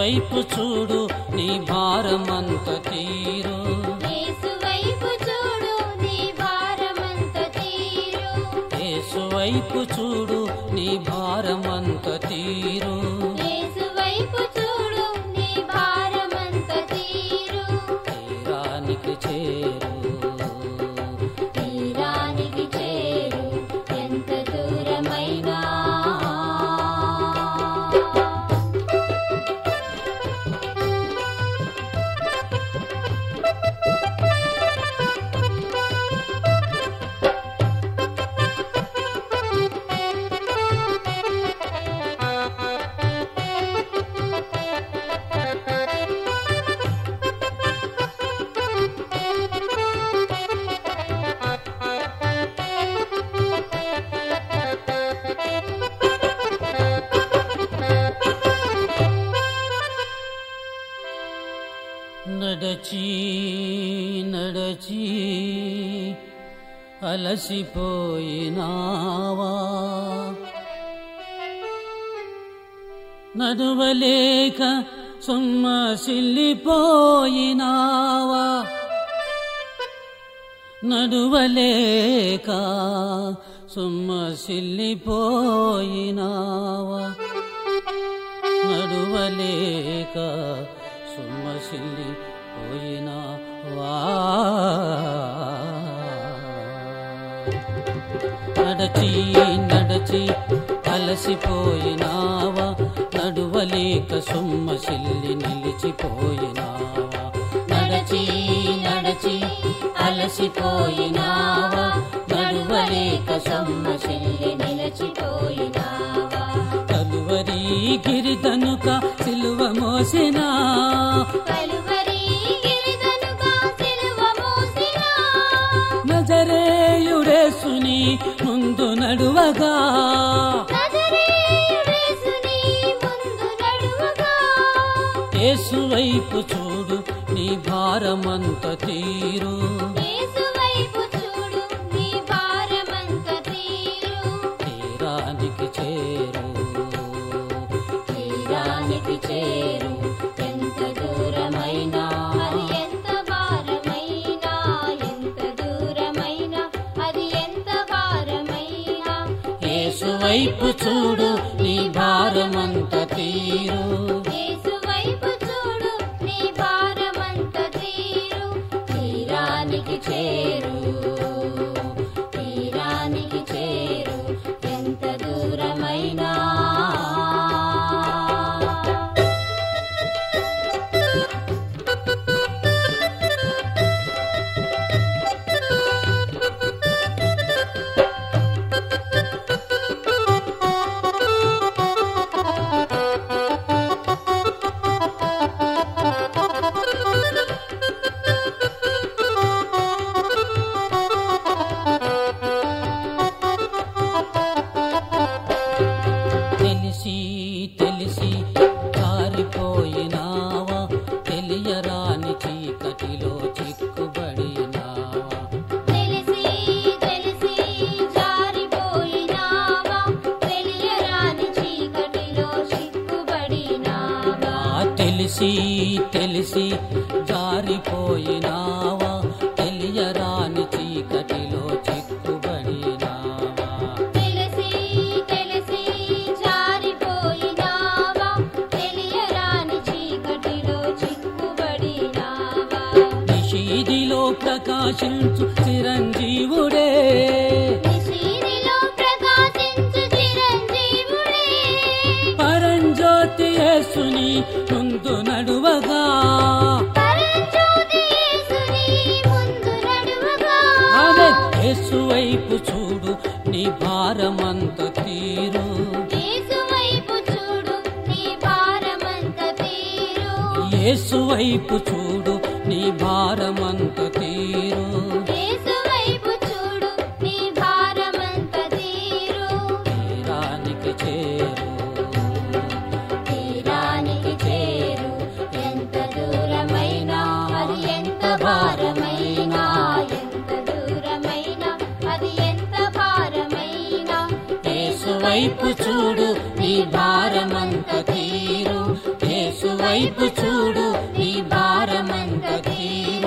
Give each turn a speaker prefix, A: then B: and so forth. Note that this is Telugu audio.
A: వైపు చూడు నీ భారమంత తీరు.
B: యేసు వైపు చూడు నీ భారమంత తీరు.
A: యేసు వైపు చూడు నీ భారమంత తీరు.
B: యేసు వైపు చూడు నీ భారమంత తీరు.
A: తీరానికి చేరు,
B: తీరానికి చేరు ఎంత దూరమైనా.
A: నడచి నడచి అలసిపోయినావా, నడువలేక సొమ్మసిల్లిపోయినావా, నడువలేక సొమ్మసిల్లిపోయినావా, నడువలేక సొమ్మసిల్లిపోయినావా. నడచి నడచి అలసిపోయినావా, నడువలేక సొమ్మసిల్లి నిలిచిపోయినావా. నడచి నడచి అలసిపోయినావా, నడువలేక సొమ్మసిల్లి
B: నిలిచిపోయినావా.
A: కలువరి గిరిదనుక సిలువ మోసినా,
B: కలువరి గిరిదనుక సిలువ మోసినా,
A: నజరేయుడేసుని ముందు నడువగా,
B: నజరేయుడేసుని ముందు నడువగా.
A: యేసు వైపు చూడు నీ భారమంత తీరు.
B: యేసు వైపు చూడు నీ భారమంత తీరు.
A: తీరానికి చేరు,
B: తీరానికి చేరు ఎంత దూరమైనా. అది ఎంత భారమైనా, ఎంత దూరమైనా, అది ఎంత భారమైనా.
A: యేసు వైపు చూడు నీ భారమంత తీరు.
B: యేసు వైపు చూడు నీ భారమంత తీరు. తీరానికి చేరు, తీరానికి చేరు ఎంత దూరమైనా. తెలిసి తెలిసి జారిపోయినావా, తెలియరాని చీకటిలో చిక్కుబడినావా. తెలిసి తెలిసి జారిపోయినావా, తెలియరాని చీకటిలో చిక్కుబడినావా.
A: తెలిసి తెలిసి జారిపోయినావా, తెలియరాని చీకటిలో చిక్కుబడినావా.
B: తెలిసి తెలిసి జారిపోయినావా, తెలియరాని చీకటిలో చిక్కుబడినావా.
A: నిషీదిలో ప్రకాశించు చిరంజీవుడే,
B: నిశీదిలో ప్రకాశించు చిరంజీవుడే,
A: పరంజ్యోతి యేసుని ముందు నడువగా,
B: పరంజ్యోతి యేసుని ముందు నడువగా.
A: ఆమె యేసు వైపు చూడు నీ భారమంత తీరు.
B: యేసు వైపు చూడు నీ భారమంత తీరు.
A: యేసు వైపు చూడు నీ భారమంత తీరు.
B: యేసు వైపు చూడు నీ భారమంత తీరు.
A: తీరానికి చేరు,
B: తీరానికి చేరు ఎంత దూరమైనా. అది ఎంత భారమైనా, ఎంత దూరమైనా, అది ఎంత భారమైనా.
A: యేసు వైపు చూడు నీ భారమంత తీరు. యేసు వైపు చూడు నీ భారమంత తీరు